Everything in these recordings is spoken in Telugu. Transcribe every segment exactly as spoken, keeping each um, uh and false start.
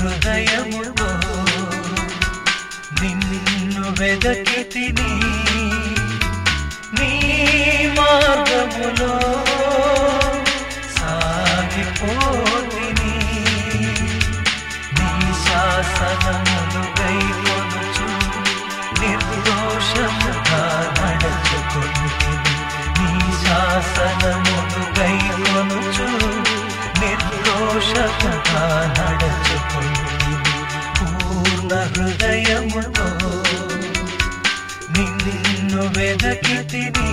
హృదయములో నిన్ను వెదకితిని నీ మార్గములో సాగిపోతిని నీ శాసనములు గైకొనుచు నిర్దోషముగా నడచుకొంటిని నీ శాసనములు గైకొనుచు నిర్దోషముగా నడచుకొంటిని పూర్ణ హృదయముతో నిన్ను వెదకితిని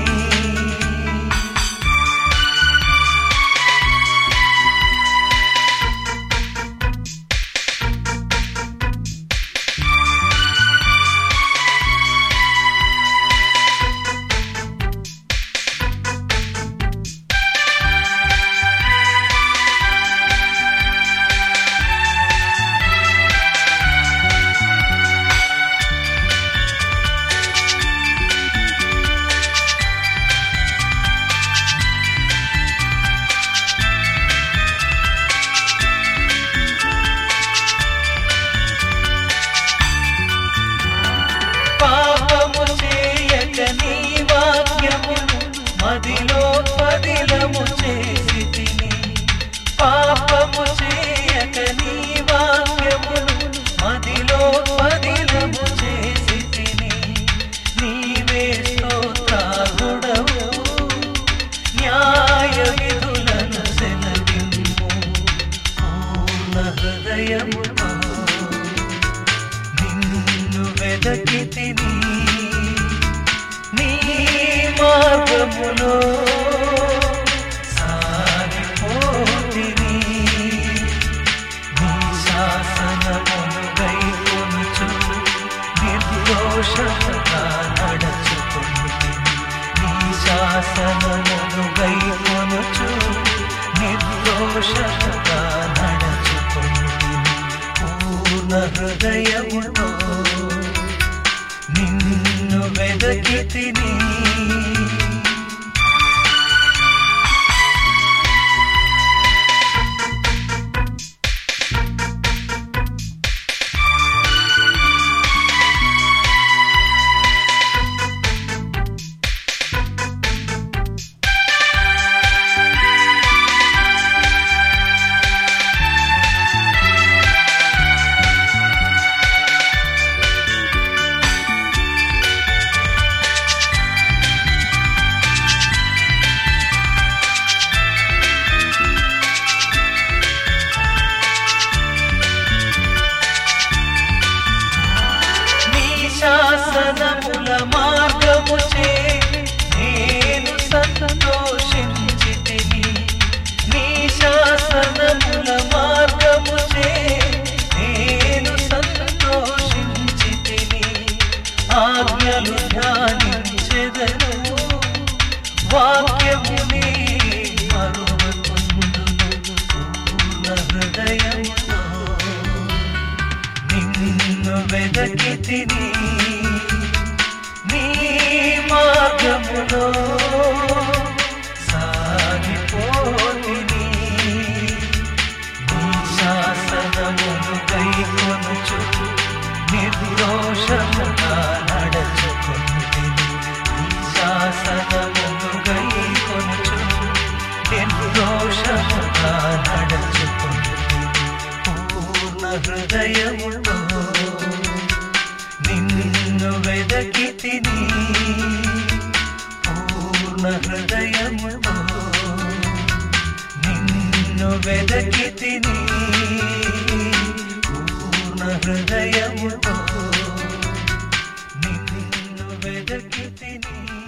మదిలో పదిలము చేసి తిని పాపము చేయక నీ వాక్యమును మదిలో పదిలము చేసి తిని నీవే స్తోత్రార్హుడవు న్యాయ విధులను సెలవిమ్ము పూర్ణ హృదయముతో నిన్ను వెదకితిని మార్గములో సాగిపోతిని నీ శాసనములు గైకొనుచు నిర్దోషముగా నడచుకొంటిని నీ శాసనములు గైకొనుచు నిర్దోషముగా నడచుకొంటిని పూర్ణ హృదయముతో నిన్ను వెదకితిని శాసనముల మార్గముచే నేను సంతోషించితిని నీ శాసనముల మార్గముచే నేను సంతోషించితిని ఆజ్ఞలు ధ్యానించెదను వాక్యముని మరువకుందును పూర్ణ హృదయముతో నిన్ను వెదకితిని నీ మార్గములో సాగిపోతిని నీ శాసనములు గైకొనుచు నిర్దోషముగా నడచుకొంటిని నీ శాసనములు గైకొనుచు నిర్దోషముగా నడచుకొంటిని పూర్ణ హృదయముతో నిన్ను వెదకితిని పూర్ణ హృదయముతో నిన్ను వెదకితిని పూర్ణ హృదయముతో నిన్ను వెదకితిని